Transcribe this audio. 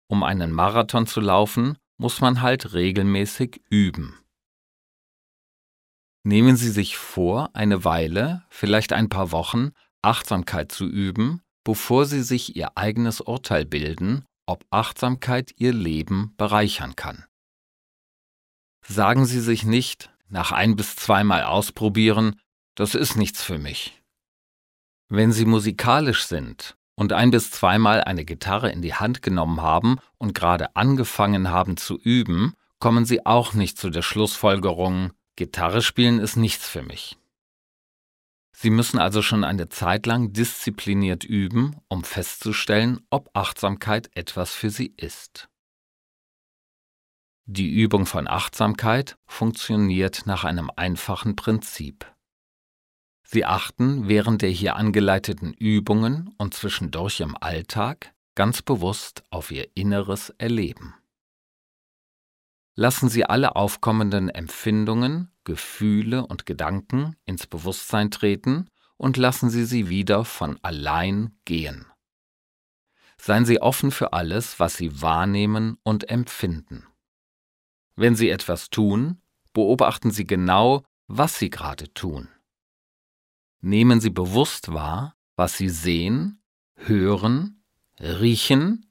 Um einen Marathon zu laufen, muss man halt regelmäßig üben. Nehmen Sie sich vor, eine Weile, vielleicht ein paar Wochen, Achtsamkeit zu üben, bevor Sie sich Ihr eigenes Urteil bilden, ob Achtsamkeit Ihr Leben bereichern kann. Sagen Sie sich nicht, nach 1 bis 2 Mal ausprobieren, das ist nichts für mich. Wenn Sie musikalisch sind und 1 bis 2 Mal eine Gitarre in die Hand genommen haben und gerade angefangen haben zu üben, kommen Sie auch nicht zu der Schlussfolgerung, Gitarre spielen ist nichts für mich. Sie müssen also schon eine Zeit lang diszipliniert üben, um festzustellen, ob Achtsamkeit etwas für Sie ist. Die Übung von Achtsamkeit funktioniert nach einem einfachen Prinzip. Sie achten während der hier angeleiteten Übungen und zwischendurch im Alltag ganz bewusst auf Ihr inneres Erleben. Lassen Sie alle aufkommenden Empfindungen, Gefühle und Gedanken ins Bewusstsein treten und lassen Sie sie wieder von allein gehen. Seien Sie offen für alles, was Sie wahrnehmen und empfinden. Wenn Sie etwas tun, beobachten Sie genau, was Sie gerade tun. Nehmen Sie bewusst wahr, was Sie sehen, hören, riechen,